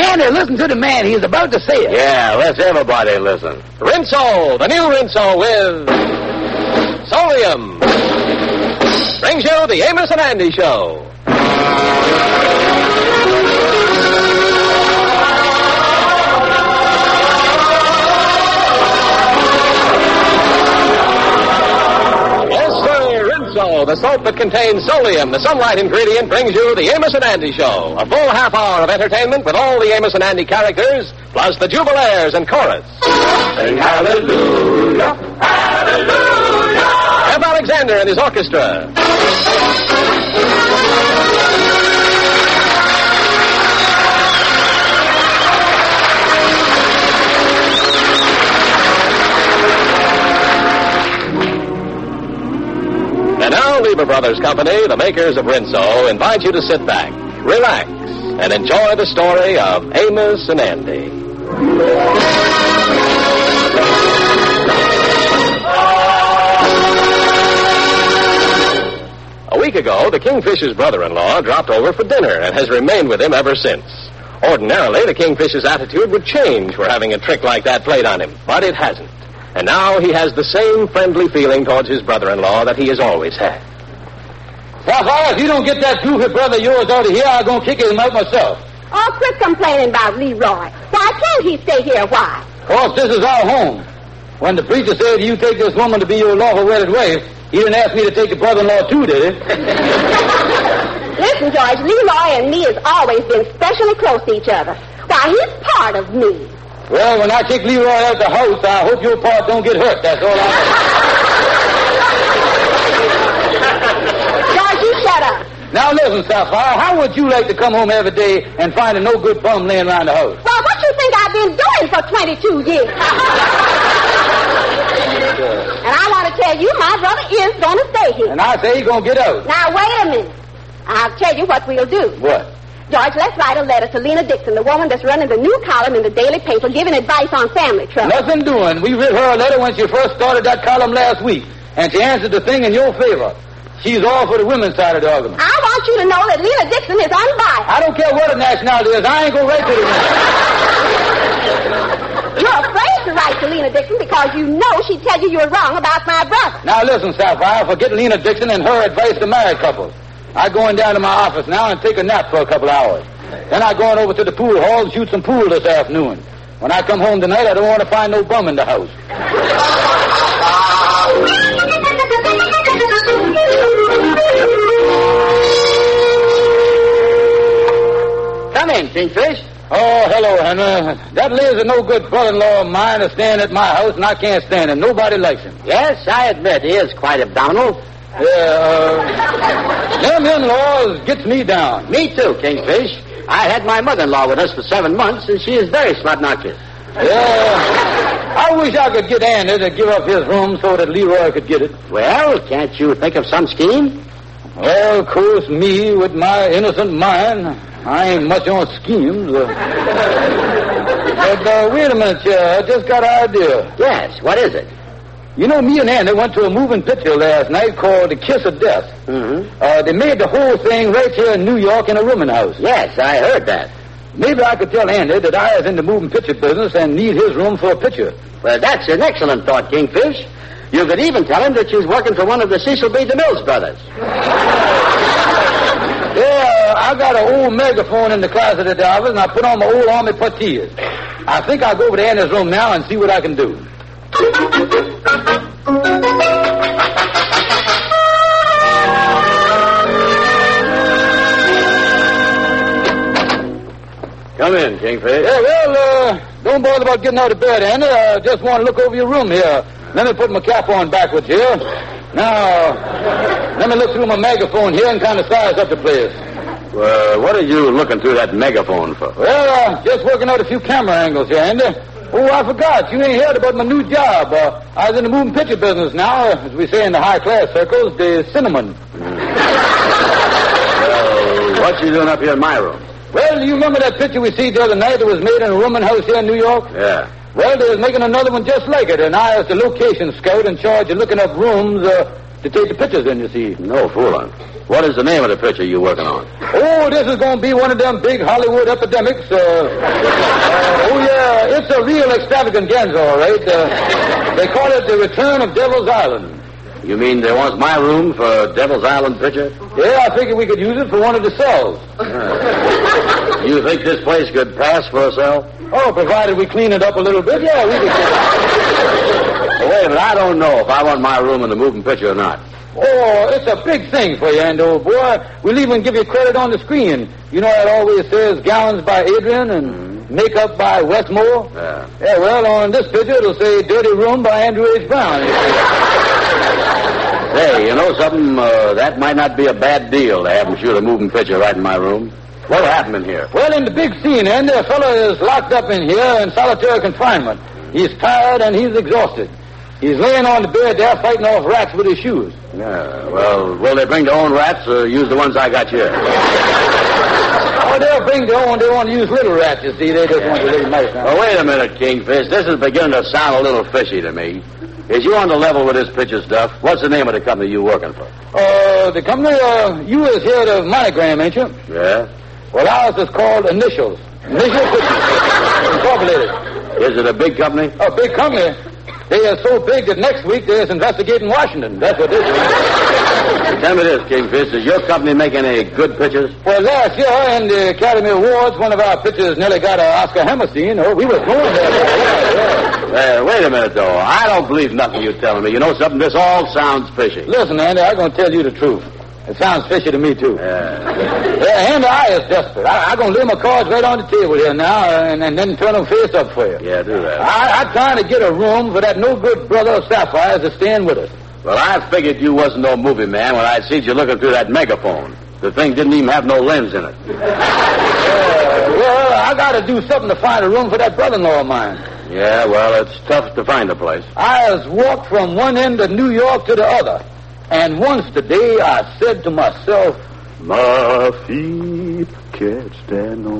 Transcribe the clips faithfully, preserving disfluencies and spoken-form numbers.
Andy, listen to the man. He is about to say it. Yeah, let's everybody listen. Rinso, the new Rinso with Solium, brings you the Amos and Andy Show. The soap that contains Solium, the sunlight ingredient, brings you the Amos and Andy Show. A full half hour of entertainment with all the Amos and Andy characters, plus the Jubilaires and chorus. Sing hallelujah, hallelujah. F. Alexander and his orchestra. And now, Lever Brothers Company, the makers of Rinso, invite you to sit back, relax, and enjoy the story of Amos and Andy. A week ago, the Kingfisher's brother-in-law dropped over for dinner and has remained with him ever since. Ordinarily, the Kingfisher's attitude would change for having a trick like that played on him, but it hasn't. And now he has the same friendly feeling towards his brother-in-law that he has always had. Sapphire, if you don't get that goofy brother of yours out of here, I'm going to kick him out myself. Oh, quit complaining about Leroy. Why can't he stay here a while? Of course, this is our home. When the preacher said you take this woman to be your lawful wedded wife, he didn't ask me to take the brother-in-law too, did he? Listen, George, Leroy and me has always been specially close to each other. Why, he's part of me. Well, when I kick Leroy out the house, I hope your part don't get hurt. That's all I George, you shut up. Now listen, Sapphire, how would you like to come home every day and find a no-good bum laying around the house? Well, what you think I've been doing for twenty-two years? And I want to tell you, my brother is going to stay here. And I say he's going to get out. Now, wait a minute. I'll tell you what we'll do. What? George, let's write a letter to Lena Dixon, the woman that's running the new column in the daily paper, giving advice on family trouble. Nothing doing. We wrote her a letter when she first started that column last week, and she answered the thing in your favor. She's all for the women's side of the argument. I want you to know that Lena Dixon is unbiased. I don't care what her nationality is. I ain't going to write to the women. You're afraid to write to Lena Dixon because you know she'd tell you you're wrong about my brother. Now listen, Sapphire, forget Lena Dixon and her advice to married couples. I'm going down to my office now and take a nap for a couple hours. Then I'm going over to the pool hall and shoot some pool this afternoon. When I come home tonight, I don't want to find no bum in the house. Come in, Kingfish. Oh, hello, Henry. That lazy no-good brother-in-law of mine is staying at my house, and I can't stand him. Nobody likes him. Yes, I admit he is quite abdominal. Yeah, uh, them in-laws gets me down. Me too, Kingfish. I had my mother-in-law with us for seven months, and she is very slot-knockers. Yeah, I wish I could get Andy to give up his room so that Leroy could get it. Well, can't you think of some scheme? Well, of course, me with my innocent mind, I ain't much on schemes. Uh, but uh, wait a minute, uh, I just got an idea. Yes, what is it? You know, me and Andy went to a moving picture last night called The Kiss of Death. Mm-hmm. Uh, they made the whole thing right here in New York in a rooming house. Yes, I heard that. Maybe I could tell Andy that I is in the moving picture business and need his room for a picture. Well, that's an excellent thought, Kingfish. You could even tell him that she's working for one of the Cecil B. DeMille brothers. Yeah, I got an old megaphone in the closet at the office, and I put on my old army puttees. I think I'll go over to Andy's room now and see what I can do. Come in, Kingfish. Yeah, well, uh, don't bother about getting out of bed, Andy. I just want to look over your room here. Let me put my cap on backwards here. Now, let me look through my megaphone here and kind of size up the place. Uh, what are you looking through that megaphone for? Well, uh, just working out a few camera angles here, Andy. Oh, I forgot. You ain't heard about my new job. Uh, I was in the moving picture business now, as we say in the high-class circles, the cinnamon. Mm. Well, what you doing up here in my room? Well, you remember that picture we see the other night that was made in a rooming house here in New York? Yeah. Well, they was making another one just like it, and I was the location scout in charge of looking up rooms uh, to take the pictures in, you see. No fooling. What is the name of the picture you're working on? Oh, this is going to be one of them big Hollywood epidemics. Uh, uh, oh, yeah, it's a real extravaganza, all right. Uh, they call it The Return of Devil's Island. You mean they want my room for Devil's Island picture? Yeah, I figured we could use it for one of the cells. Yeah. You think this place could pass for a cell? Oh, provided we clean it up a little bit, yeah, we could. Well, wait a minute, I don't know if I want my room in the moving picture or not. Oh, it's a big thing for you, and old boy. We'll even give you credit on the screen. You know, it always says gowns by Adrian and mm-hmm. makeup by Westmore. Yeah. Yeah, well, on this picture, it'll say dirty room by Andrew H. Brown. Hey, you know something? Uh, that might not be a bad deal to have him shoot a moving picture right in my room. What happened in here? Well, in the big scene, and a fellow is locked up in here in solitary confinement. He's tired and he's exhausted. He's laying on the bed there fighting off rats with his shoes. Yeah, well, will they bring their own rats or use the ones I got here? Oh, they'll bring their own. They want to use little rats, you see. They just want to little mice now. Well, wait a minute, Kingfish. This is beginning to sound a little fishy to me. Is you on the level with this picture stuff? What's the name of the company you working for? Uh, the company, uh, you is here at Monogram, ain't you? Yeah. Well, ours is called Initials. Initials Incorporated. Is it a big company? A big company. They are so big that next week they're investigating Washington. That's what they do. Tell me this, Kingfish. Does your company make any good pictures? Well, last year in the Academy Awards, one of our pictures nearly got an Oscar Hammerstein. Oh, we were going there. Yeah, yeah. Uh, wait a minute, though. I don't believe nothing you're telling me. You know something? This all sounds fishy. Listen, Andy, I'm going to tell you the truth. It sounds fishy to me, too. Yeah. Yeah, Andy, I is desperate. I, I'm going to lay my cards right on the table here now and, and then turn them face up for you. Yeah, do that. I, I'm trying to get a room for that no-good brother of Sapphire's to stay in with us. Well, I figured you wasn't no movie man when I seen you looking through that megaphone. The thing didn't even have no lens in it. uh, well, I got to do something to find a room for that brother-in-law of mine. Yeah, well, it's tough to find a place. I has walked from one end of New York to the other. And once today I said to myself, my feet can't stand no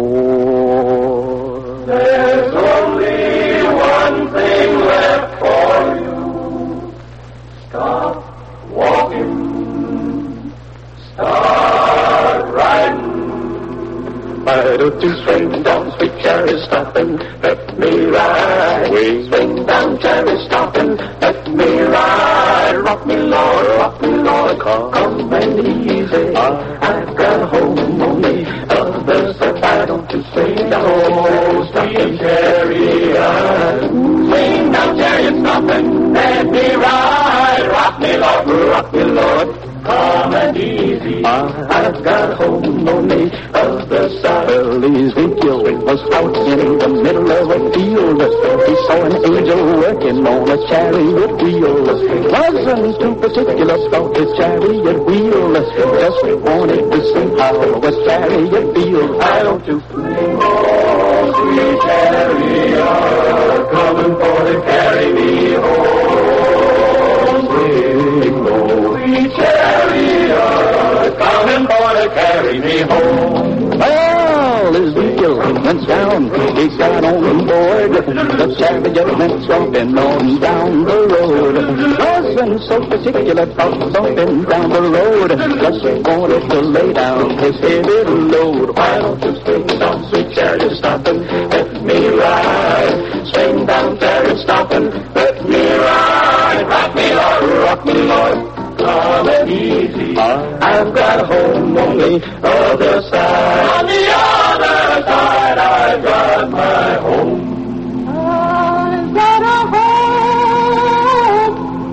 more. There's only one thing left for you. Stop walking. Start riding. Why don't you swing down, sweet cherry, stopping, let me ride. Swing, swing down, cherry, stopping, let me ride. Rock me, Lord, rock me, Lord, come, come and easy. I've got a home on the other side. Why don't you swing down, sweet chariot? Swing down, chariot, stopping, let me ride. Rock me, Lord, rock me, Lord, come and easy. I've got a home on the other side. Ezekiel was out in the middle of a field. He saw an angel working on a chariot wheel. Wasn't too particular about the chariot wheel. Just wanted to see how a chariot feels. Why don't you swing, oh, sweet chariot, coming for to carry me home. Swing, oh, sweet chariot, coming for to carry me home. Well, Ezekiel went down, he got on board. The chariot went stomping on down the road. Wasn't so particular about stomping down the road. Just wanted to lay down his heavy load. Why don't you swing down, sweet chariot, stopping, let me ride. Swing down, chariot, stopping, let me ride. Rock me, Lord, rock me, Lord, come and easy. I've got a home on the other side. On the other side, I've got my home. I've got a home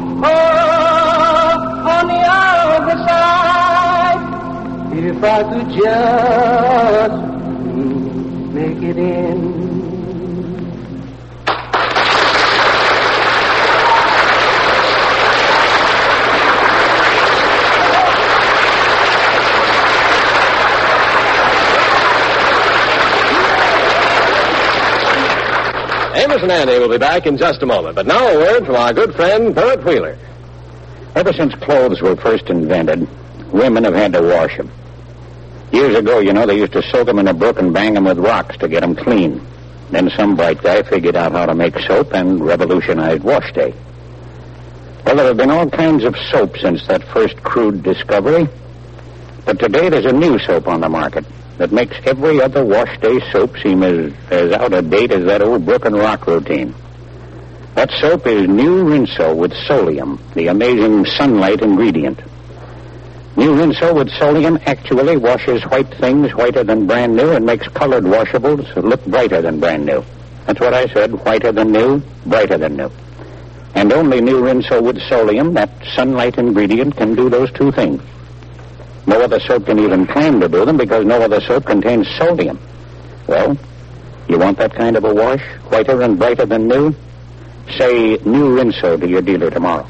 oh, on the other side. if I could just make it in. Amos and Andy will be back in just a moment. But now a word from our good friend, Bert Wheeler. Ever since clothes were first invented, women have had to wash them. Years ago, you know, they used to soak them in a brook and bang them with rocks to get them clean. Then some bright guy figured out how to make soap and revolutionized wash day. Well, there have been all kinds of soap since that first crude discovery. But today there's a new soap on the market that makes every other wash day soap seem as, as out of date as that old Brook and Rock routine. That soap is New Rinso with Solium, the amazing sunlight ingredient. New Rinso with Solium actually washes white things whiter than brand new and makes colored washables look brighter than brand new. That's what I said, whiter than new, brighter than new. And only New Rinso with Solium, that sunlight ingredient, can do those two things. No other soap can even claim to do them because no other soap contains sodium. Well, you want that kind of a wash, whiter and brighter than new? Say New Rinso to your dealer tomorrow.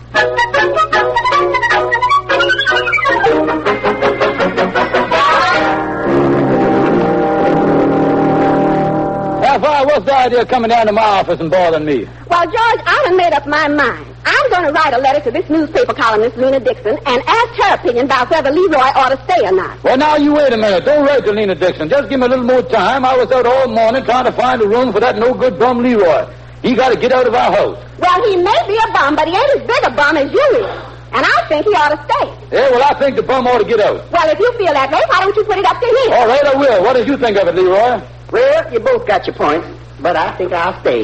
Sapphire, what's the idea of coming down to my office and bothering me? Well, George, I done made up my mind. I'm going to write a letter to this newspaper columnist, Lena Dixon, and ask her opinion about whether Leroy ought to stay or not. Well, now, you wait a minute. Don't write to Lena Dixon. Just give me a little more time. I was out all morning trying to find a room for that no-good bum Leroy. He got to get out of our house. Well, he may be a bum, but he ain't as big a bum as you is. And I think he ought to stay. Yeah, well, I think the bum ought to get out. Well, if you feel that way, why don't you put it up to him? All right, I will. What did you think of it, Leroy? Well, you both got your points, but I think I'll stay.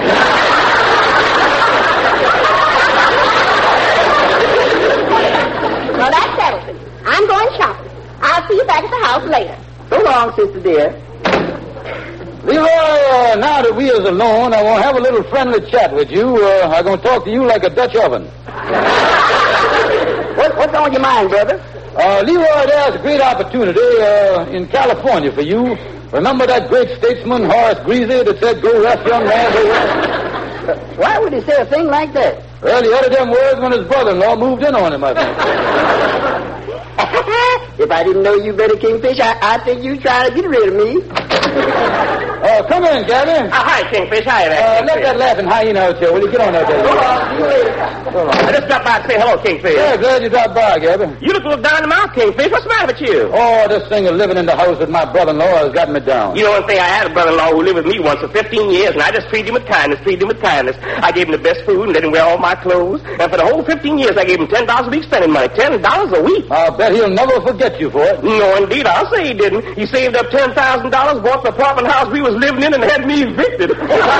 Well, that settles it. I'm going shopping. I'll see you back at the house later. So long, sister dear. Leroy, uh, now that we is alone, I want to have a little friendly chat with you. Uh, I'm going to talk to you like a Dutch oven. what, what's on your mind, brother? Uh, Leroy, there's a great opportunity uh, in California for you. Remember that great statesman, Horace Greeley, that said, go rest, young man, go rest? Why would he say a thing like that? Well, he uttered them words when his brother-in-law moved in on him, I think. If I didn't know you better, Kingfish, I, I think you trying to get rid of me. Uh, come in, Gabby. Uh, hi, Kingfish. Hi there. Uh, let that laughing hyena out here. Will you get on that there? Go on, you later. Go on. I just stopped by to say hello, Kingfish. Yeah, glad you dropped by, Gabby. You look a little down in the mouth, Kingfish. What's the matter with you? Oh, this thing of living in the house with my brother-in-law has gotten me down. You know one thing, I had a brother-in-law who lived with me once for fifteen years, and I just treated him with kindness, treated him with kindness. I gave him the best food and let him wear all my clothes. And for the whole fifteen years, I gave him ten dollars a week spending money. ten dollars a week. I'll bet he'll never forget you for it. No, indeed. I'll say he didn't. He saved up ten thousand dollars, bought the apartment house we was living in, and had me evicted. uh,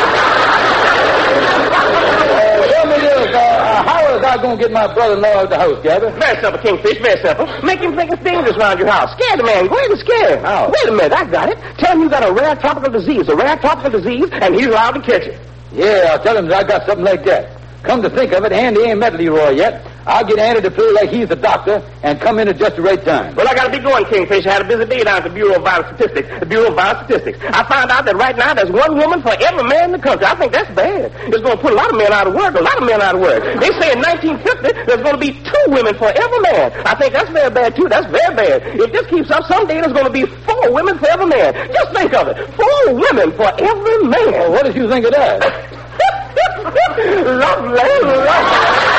tell me this, uh, how is I going to get my brother-in-law out of the house, Gabby? Very simple, Kingfish, very simple. Make him think it's dangerous around your house. Scare the man. Go ahead and scare him. How? Wait a minute, I got it. Tell him you got a rare tropical disease, a rare tropical disease, and he's allowed to catch it. Yeah, I'll tell him that I got something like that. Come to think of it, Andy ain't met Leroy yet. I'll get Andy to play like he's the doctor and come in at just the right time. Well, I got to be going, Kingfish. I had a busy day down at the Bureau of Vital Statistics. The Bureau of Vital Statistics. I found out that right now there's one woman for every man in the country. I think that's bad. It's going to put a lot of men out of work, a lot of men out of work. They say in nineteen fifty there's going to be two women for every man. I think that's very bad, too. That's very bad. If this keeps up, someday there's going to be four women for every man. Just think of it. Four women for every man. Well, what did you think of that? Lovely, lovely.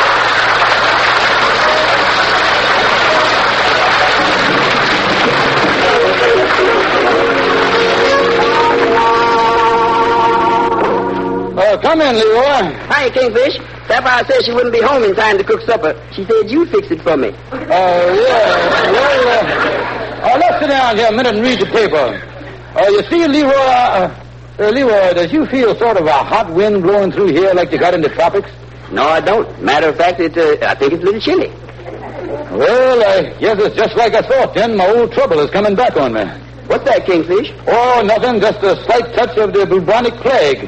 Uh, come in, Leroy. Hi, Kingfish. Sapphire said she wouldn't be home in time to cook supper. She said you'd fix it for me. Oh, uh, yeah. Well, uh, uh, let's sit down here a minute and read the paper. Uh, you see, Leroy, uh, uh, Leroy, does you feel sort of a hot wind blowing through here like you got in the tropics? No, I don't. Matter of fact, it, uh, I think it's a little chilly. Well, I guess it's just like I thought then. My old trouble is coming back on me. What's that, Kingfish? Oh, nothing. Just a slight touch of the bubonic plague.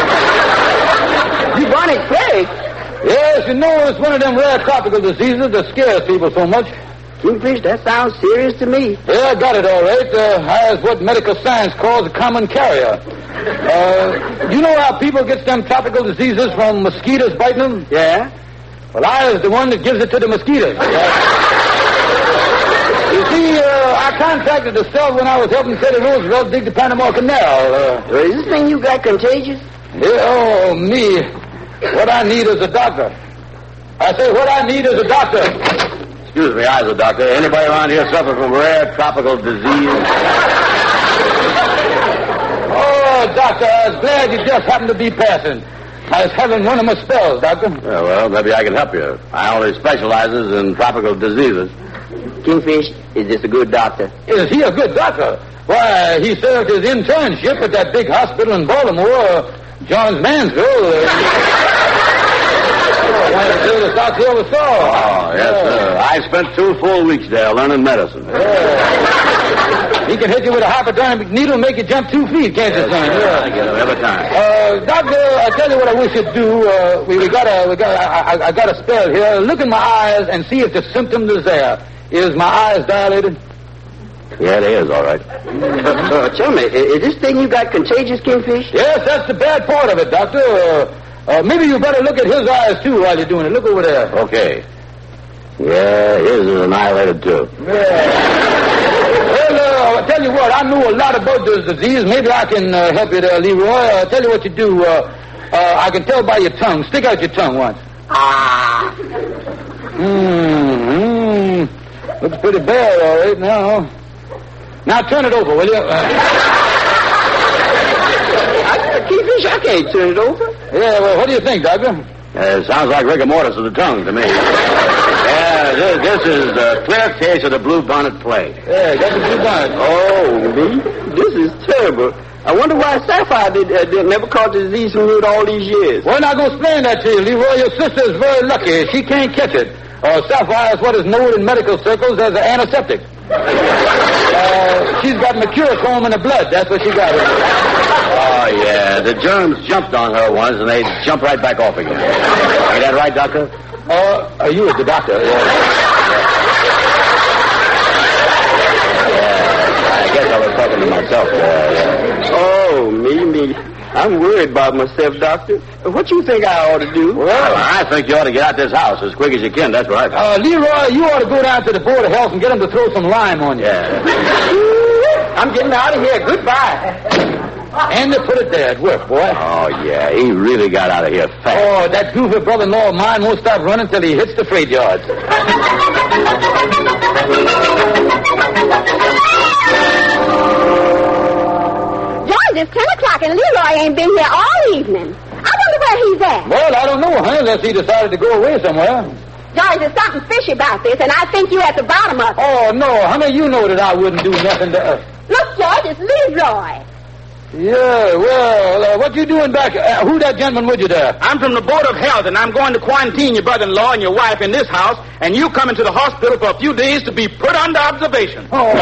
Bubonic plague? Yes, you know, it's one of them rare tropical diseases that scares people so much. Kingfish, that sounds serious to me. Yeah, I got it all right. Uh, I is what medical science calls a common carrier. Uh, you know how people get them tropical diseases from mosquitoes biting them? Yeah? Well, I is the one that gives it to the mosquitoes. You see, uh, I contracted the stuff when I was helping Teddy Roosevelt dig the Panama Canal. Uh, well, is this thing you got contagious? Yeah, oh, me. What I need is a doctor. I say what I need is a doctor. Excuse me, I was a doctor. Anybody around here suffer from rare tropical disease? Oh, doctor, I was glad you just happened to be passing. I was having one of my spells, Doctor. Yeah, well, maybe I can help you. I only specializes in tropical diseases. Kingfish is just a good doctor. Is he a good doctor? Why, he served his internship at that big hospital in Baltimore, uh, Johns Mansville. Uh, until the South Hill was sore. Oh, yes, yeah. sir. I spent two full weeks there learning medicine. Yeah. He can hit you with a hypodermic needle and make you jump two feet, can't yes, you, son? Sir. Yeah. I get him every time. Uh, doctor, I tell you what I wish you'd do. Uh, we, we got a, we got, I, I, I got a spell here. Look in my eyes and see if the symptoms is there. Is my eyes dilated? Yeah, it is, all right. Uh, tell me, is this thing you got contagious, Kingfish? Yes, that's the bad part of it, Doctor. Uh, uh, maybe you better look at his eyes, too, while you're doing it. Look over there. Okay. Yeah, his is annihilated, too. Yeah. Well, uh, I'll tell you what, I know a lot about this disease. Maybe I can uh, help you there, Leroy. I'll tell you what you do. Uh, uh, I can tell by your tongue. Stick out your tongue once. Ah. Mmm. Looks pretty bad, all right, now. Now turn it over, will you? Uh, Kingfish, I can't turn it over. Yeah, well, what do you think, Doctor? Uh, it sounds like rigor mortis of the tongue to me. Yeah, this, this is a clear case of the blue bonnet plague. Yeah, got the blue bonnet. Oh, me? This is terrible. I wonder why Sapphire did, uh, did never caught the disease from you all these years. Well, I'm not going to explain that to you, Leroy. Your sister is very lucky. She can't catch it. Uh, Sapphire is what is known in medical circles as an antiseptic. Uh, she's got mercurochrome in her blood. That's what she got. Oh, yeah. The germs jumped on her once, and they jumped right back off again. Ain't that right, Doctor? Uh, are you the doctor? Yeah. Yeah, I guess I was talking to myself there. Yeah. Oh, me, me. I'm worried about myself, Doctor. What you think I ought to do? Well, I think you ought to get out this house as quick as you can. That's what I think. Uh, Leroy, you ought to go down to the Board of Health and get them to throw some lime on you. Yeah. I'm getting out of here. Goodbye. And they put it there. It worked, boy. Oh, yeah. He really got out of here fast. Oh, that goofy brother-in-law of mine won't stop running till he hits the freight yards. George, it's ten o'clock and Leroy ain't been here all evening. I wonder where he's at. Well, I don't know, honey, unless he decided to go away somewhere. George, there's something fishy about this, and I think you're at the bottom of it. Oh, no, honey, you know that I wouldn't do nothing to... Uh... Look, George, it's Leroy. Yeah, well, uh, what you doing back... Uh, who that gentleman with you there? I'm from the Board of Health, and I'm going to quarantine your brother-in-law and your wife in this house, and you come into the hospital for a few days to be put under observation. Oh.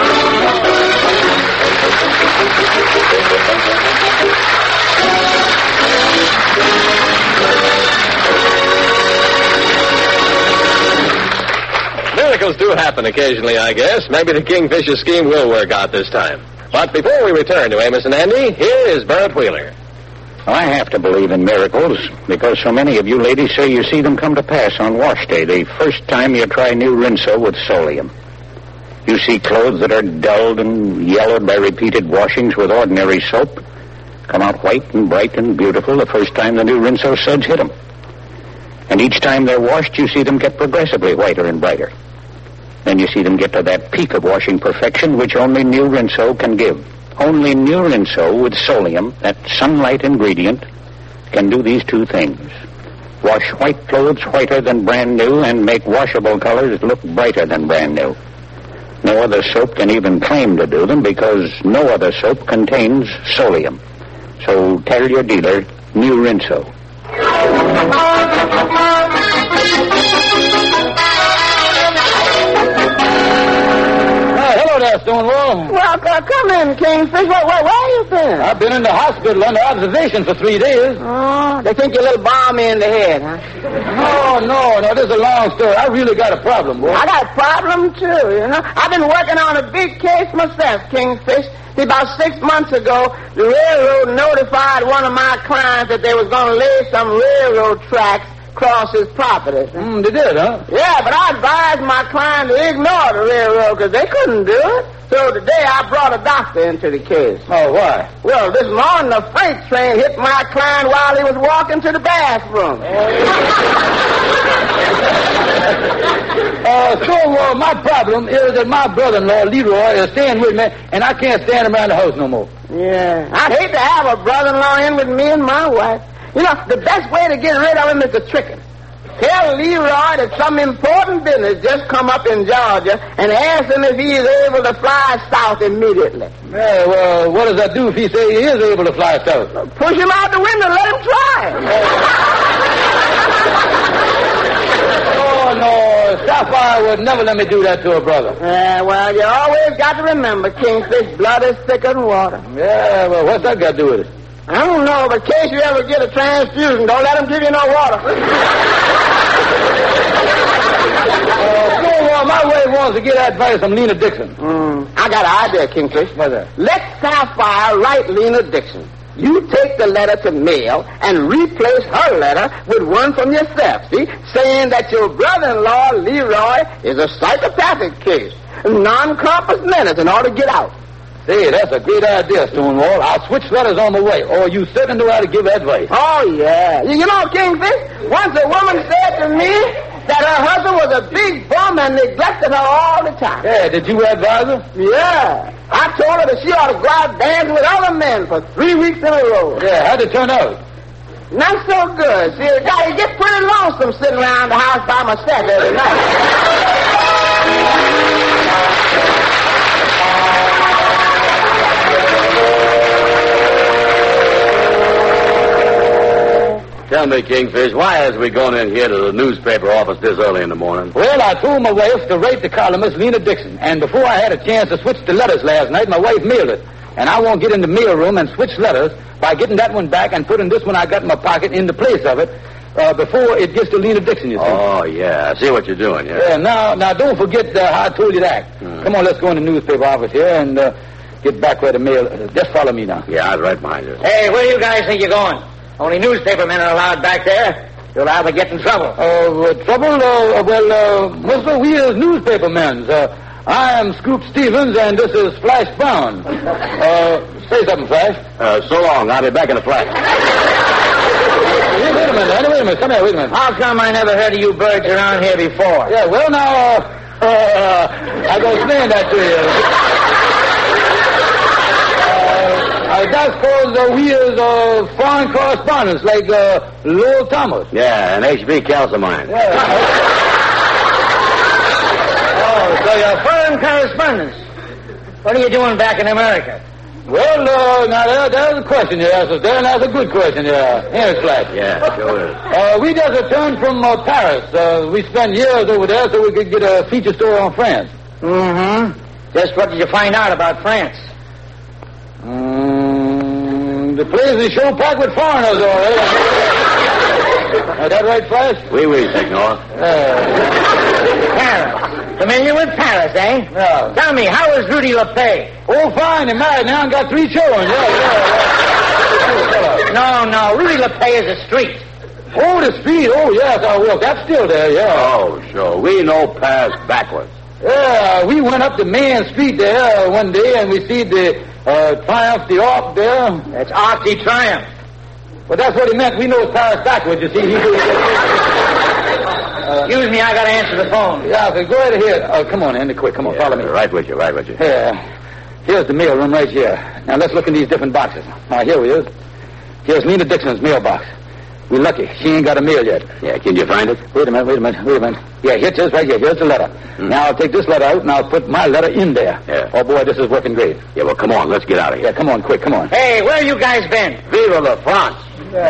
Miracles do happen occasionally, I guess. Maybe the Kingfisher scheme will work out this time. But before we return to Amos and Andy, here is Bert Wheeler. I have to believe in miracles because so many of you ladies say you see them come to pass on wash day, the first time you try new Rinso with Solium. You see clothes that are dulled and yellowed by repeated washings with ordinary soap come out white and bright and beautiful the first time the new Rinso suds hit them. And each time they're washed, you see them get progressively whiter and brighter. Then you see them get to that peak of washing perfection which only new Rinso can give. Only new Rinso with Solium, that sunlight ingredient, can do these two things. Wash white clothes whiter than brand new and make washable colors look brighter than brand new. No other soap can even claim to do them because no other soap contains Solium. So tell your dealer, new Rinso. Hello there, Stonewall. Well, uh, come in, Kingfish. Where, where, where you been? I've been in the hospital under observation for three days. Oh, they think you're a little balmy in the head, huh? No, no, no, this is a long story. I really got a problem, boy. I got a problem, too, you know. I've been working on a big case myself, Kingfish. See, about six months ago, the railroad notified one of my clients that they was going to lay some railroad tracks across his property. Mm, they did, huh? Yeah, but I advised my client to ignore the railroad because they couldn't do it. So today I brought a doctor into the case. Oh, why? Well, this morning the freight train hit my client while he was walking to the bathroom. uh, Stonewall, my problem is that my brother-in-law, Leroy, is staying with me, and I can't stand around the house no more. Yeah, I'd hate to have a brother-in-law in with me and my wife. You know, the best way to get rid of him is to trick him. Tell Leroy that some important business just come up in Georgia and ask him if he is able to fly south immediately. Yeah, well, what does that do if he say he is able to fly south? Push him out the window, let him try. Oh, no, Sapphire would never let me do that to a brother. Yeah, well, you always got to remember, Kingfish, blood is thicker than water. Yeah, well, what's that got to do with it? I don't know, but in case you ever get a transfusion, don't let him give you no water. uh, so, uh, my wife wants to get advice from Lena Dixon. Mm, I got an idea, Kingfish. What's that? Let Sapphire write Lena Dixon. You take the letter to mail and replace her letter with one from yourself, see, saying that your brother-in-law, Leroy, is a psychopathic case, non-compass menace, and ought to get out. Say, that's a great idea, Stonewall. I'll switch letters on the way, or you certainly know how to give advice. Oh, yeah. You know, Kingfish, once a woman said to me that her husband was a big bum and neglected her all the time. Yeah, did you advise her? Yeah. I told her that she ought to go out dancing with other men for three weeks in a row. Yeah, how'd it turn out? Not so good. See, I get pretty lonesome sitting around the house by myself every night. Tell me, Kingfish, why has we gone in here to the newspaper office this early in the morning? Well, I told my wife to rate the columnist Lena Dixon, and before I had a chance to switch the letters last night, my wife mailed it. And I won't get in the mail room and switch letters by getting that one back and putting this one I got in my pocket in the place of it uh, before it gets to Lena Dixon, you see. Oh, yeah. I see what you're doing, yeah. Yeah, now, now don't forget uh, how I told you to act. Hmm. Come on, let's go in the newspaper office here and uh, get back where the mail... Uh, just follow me now. Yeah, I was right behind you. Hey, where do you guys think you're going? Only newspaper men are allowed back there. You'll either get in trouble. Uh, trouble? Uh, well, uh, mister, we as newspaper men. Uh, I am Scoop Stevens, and this is Flash Brown. Uh, say something, Flash. Uh, so long. I'll be back in a flash. Wait, wait a minute, Andy, wait a minute. Come here, wait a minute. How come I never heard of you birds around here before? Yeah, well, now, uh, uh, I can explain that to you. Uh, that's called uh, we as uh, foreign correspondents, like uh, Lowell Thomas. Yeah, and H B Calsamine. Yeah. Oh, so you're foreign correspondents. What are you doing back in America? Well, uh, now, that, that's a question you asked us there, and that's a good question, yeah. Here's Flash. Yeah, sure is. Uh, we just returned from uh, Paris. Uh, we spent years over there so we could get a feature story on France. Mm-hmm. Just what did you find out about France? Mm, the place is show packed with foreigners, all right. Is that right, Flash? Oui, oui, Signor. Uh, Paris. Familiar with Paris, eh? Yeah. Tell me, how is Rudy LePay? Oh, fine. They're married now and got three children. Yeah, yeah, yeah. No, no. Rudy LePay is a street. Oh, the street. Oh, yes. Oh, well, that's still there, yeah. Oh, sure. We know Paris backwards. Yeah, we went up the main street there one day and we see the uh, Triumph the Arc there. That's Arc de Triomphe. Well, that's what he meant. We know Paris backwards, you see. He uh, Excuse me, I got to answer the phone. Yeah, okay, go right ahead. Uh, come on, Andy, quick. Come on, yeah, follow me. Right with you, right with you. Yeah. Here's the mail room right here. Now, let's look in these different boxes. Now, here we is. Here's Lena Dixon's mailbox. We're lucky. She ain't got a mail yet. Yeah, can you find it? Wait a minute, wait a minute, wait a minute. Yeah, here it is right here. Here's the letter. Mm. Now, I'll take this letter out and I'll put my letter in there. Yeah. Oh, boy, this is working great. Yeah, well, come on. Let's get out of here. Yeah, come on, quick, come on. Hey, where you guys been? Viva la France. Yeah.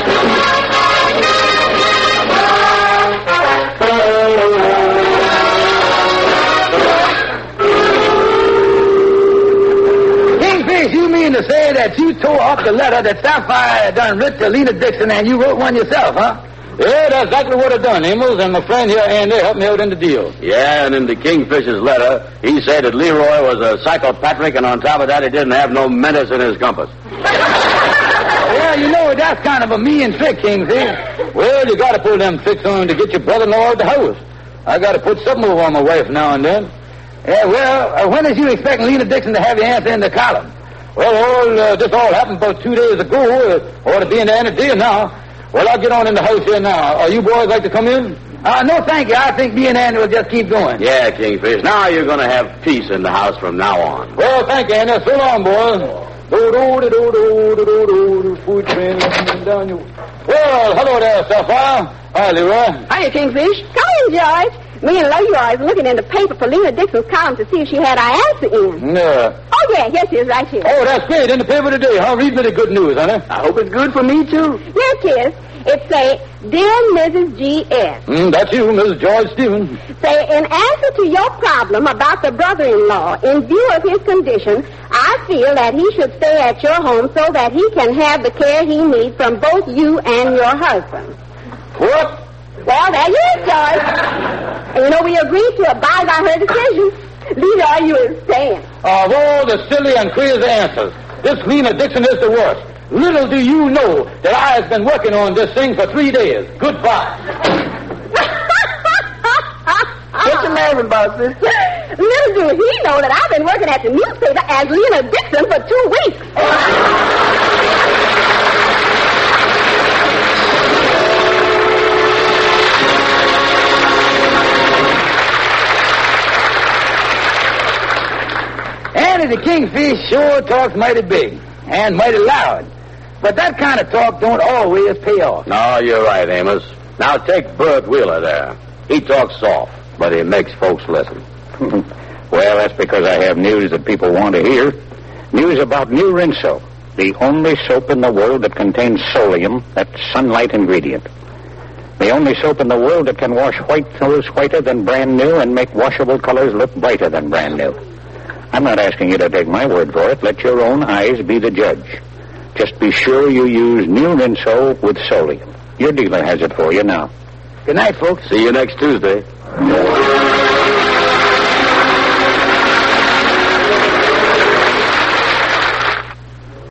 You mean to say that you tore up the letter that Sapphire done writ to Lena Dixon and you wrote one yourself, huh? Yeah, that's exactly what I done, Amos, and my friend here, Andy, helped me out in the deal. Yeah, and in the Kingfish's letter, he said that Leroy was a psychopathic, and on top of that, he didn't have no menace in his compass. Yeah, you know, that's kind of a mean trick, Kingfish. Well, you got to pull them tricks on to get your brother-in-law out of the house. I got to put something over on my wife now and then. Yeah, well, uh, when is you expecting Lena Dixon to have the answer in the column? Well, all, uh, this all happened about two days ago. Uh, ought to be in the end of the day now. Well, I'll get on in the house here now. Are you boys like to come in? Uh, no, thank you. I think me and Andy will just keep going. Yeah, Kingfish. Now you're going to have peace in the house from now on. Well, thank you, Andy. So long, boys. Do-do-do-do-do-do-do-do. Food train running down your... Well, hello there, Sapphire. Hi, Leroy. Hiya, Kingfish. Come in, George. Me and Leroy is looking in the paper for Lena Dixon's column to see if she had our answer in. Yeah. Oh, yeah, here she is, right here. Oh, that's great. In the paper today, huh? Read me the good news, honey. I hope it's good for me, too. Here it is. It say, Dear Missus G S Mm, that's you, Missus George Stevens. Say, in answer to your problem about the brother-in-law, in view of his condition, I feel that he should stay at your home so that he can have the care he needs from both you and your husband. What? Well, there you is, George. And you know, we agreed to abide by her decision. Leroy, you were saying. Of all the silly and crazy answers, this Lena Dixon is the worst. Little do you know that I have been working on this thing for three days. Goodbye. What you laughing about, sis? Little do he know that I've been working at the newspaper as Lena Dixon for two weeks. Annie the Kingfish sure talks mighty big and mighty loud. But that kind of talk don't always pay off. No, you're right, Amos. Now take Bert Wheeler there. He talks soft, but he makes folks listen. Well, that's because I have news that people want to hear. News about New Rinso, the only soap in the world that contains solium, that sunlight ingredient. The only soap in the world that can wash white clothes whiter than brand new and make washable colors look brighter than brand new. I'm not asking you to take my word for it. Let your own eyes be the judge. Just be sure you use New Rinso with solium. Your dealer has it for you now. Good night, folks. See you next Tuesday.